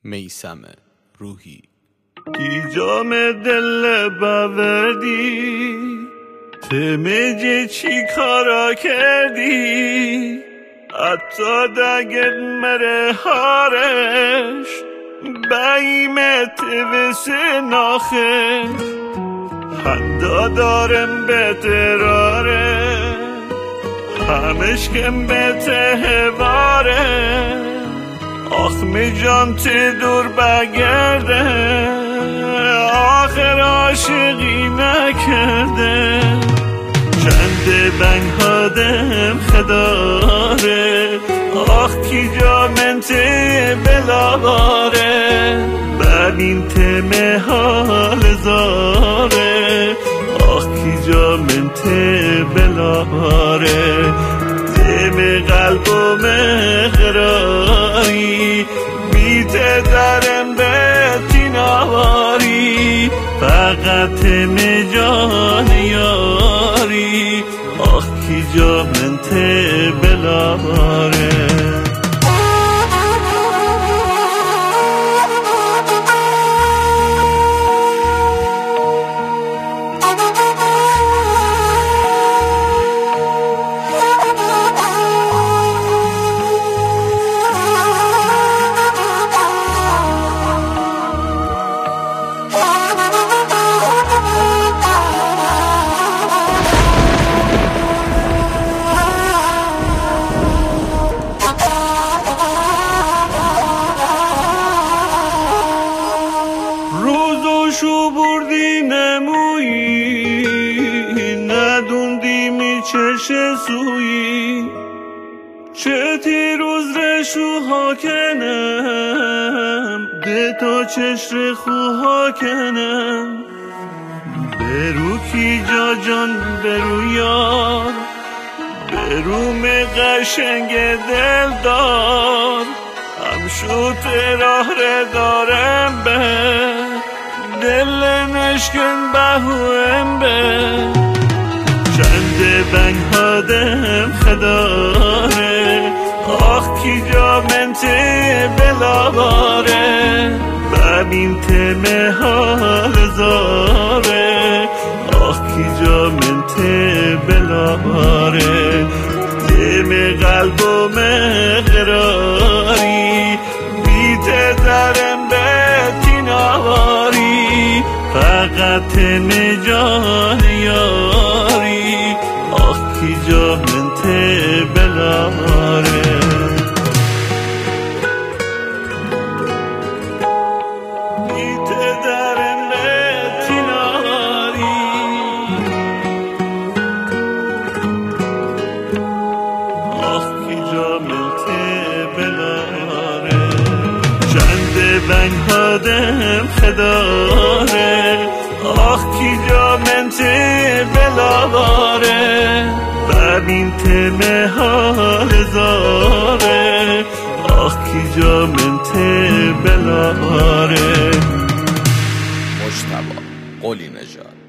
میثم روحی. دیجام دل باوردی تمجی چی کارا کردی حتی دگت مره هارش بایمت وسه ناخه حدا دارم بتراره همش کم بتهواره آخمی جان تی دور بگرده آخر عاشقی نکرده چند بنگ هادم خداره آخ کی جا من تی بلاباره ببین تمه حال زاره آخ کی جا من تی بلاباره تم قلب و مقراری بیت درم به تینواری فقط تم جان یاری آخ کی جا من تی بلاباره شو بردی نمویی ندوندی می چش سویی چه روز رشو ها کنم ده تا چشر خوها کنم برو کی جا جان برو یار برو قشنگ دل دار همشو تراه دارم به دل نشکن بهویم به چند بنگ هادم خداره آخ کی جا من تی بلاباره ببین تمه حال زاره آخ کی جا من تی بلاباره تم قلب و مقراری بیت درم به تینواری فقط تم جان یاری آخ کی جا من تی بلاباره بیت درم به تینواری آخ کی جا من تی بلاباره چند بنگ هادم خداره آخ کی جا من تی بلاباره ببین تمه حال زاره آخ کی جا من تی بلاباره. مجتبی قلی نژاد.